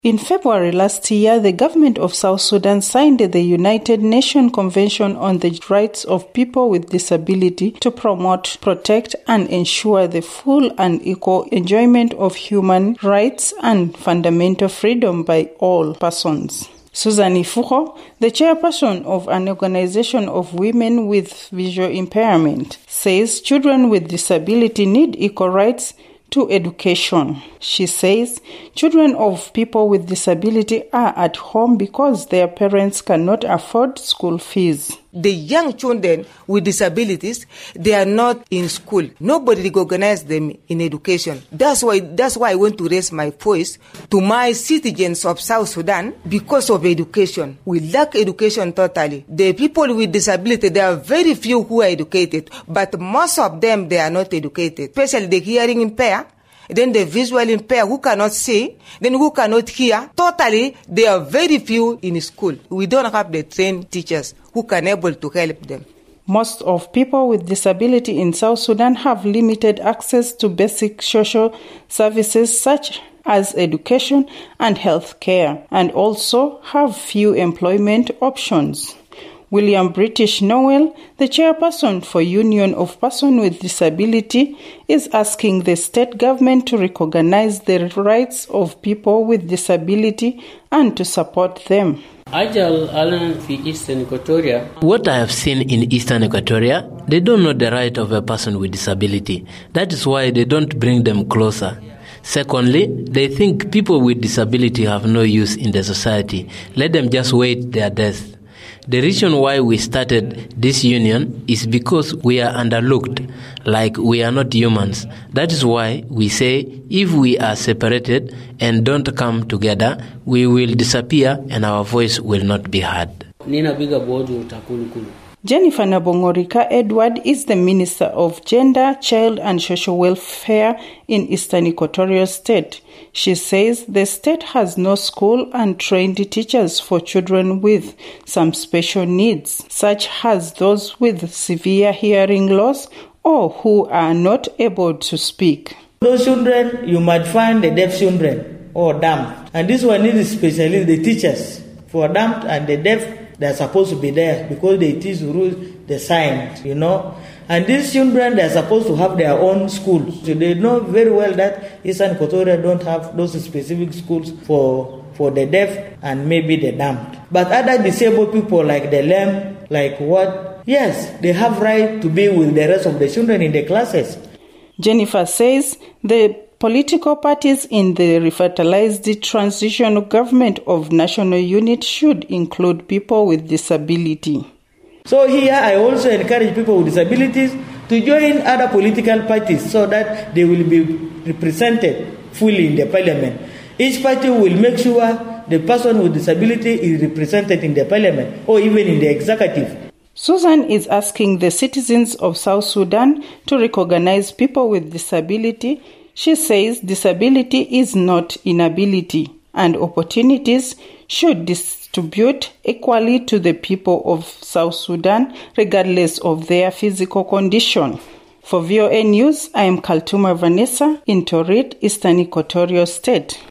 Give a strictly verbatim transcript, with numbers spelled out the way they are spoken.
In February last year, the government of South Sudan signed the United Nations Convention on the Rights of People with Disability to promote, protect, and ensure the full and equal enjoyment of human rights and fundamental freedom by all persons. Susan Ifuho, the chairperson of an organization of women with visual impairment, says children with disability need equal rights to education. She says children of people with disability are at home because their parents cannot afford school fees. The young children with disabilities, they are not in school. Nobody recognizes them in education. That's why that's why I want to raise my voice to my citizens of South Sudan because of education. We lack education totally. The people with disability, there are very few who are educated, but most of them, they are not educated, especially the hearing impaired. Then the visual impaired who cannot see, then who cannot hear. Totally, there are very few in school. We don't have the trained teachers who can able to help them. Most of people with disability in South Sudan have limited access to basic social services such as education and health care, and also have few employment options. William British Noel, the chairperson for Union of Persons with Disability, is asking the state government to recognize the rights of people with disability and to support them. What I have seen in Eastern Equatoria, they don't know the right of a person with disability. That is why they don't bring them closer. Secondly, they think people with disability have no use in the society. Let them just wait their death. The reason why we started this union is because we are underlooked, like we are not humans. That is why we say if we are separated and don't come together, we will disappear and our voice will not be heard. Jennifer Nabongorika Edward is the Minister of Gender, Child and Social Welfare in Eastern Equatoria State. She says the state has no school and trained teachers for children with some special needs, such as those with severe hearing loss or who are not able to speak. Those children, you might find the deaf children or dumb. And this one is especially the teachers. For dumb and the deaf, they're supposed to be there because they teach the signs, you know. And these children, they're supposed to have their own schools. So they know very well that Eastern Equatoria don't have those specific schools for, for the deaf and maybe the dumb. But other disabled people like the lame, like what? Yes, they have right to be with the rest of the children in the classes. Jennifer says the political parties in the revitalized transitional government of national unity should include people with disability. So here I also encourage people with disabilities to join other political parties so that they will be represented fully in the parliament. Each party will make sure the person with disability is represented in the parliament or even in the executive. Susan is asking the citizens of South Sudan to recognize people with disability. She says disability is not inability, and opportunities should distribute equally to the people of South Sudan, regardless of their physical condition. For V O A News, I am Kaltuma Vanessa in Torit, Eastern Equatoria State.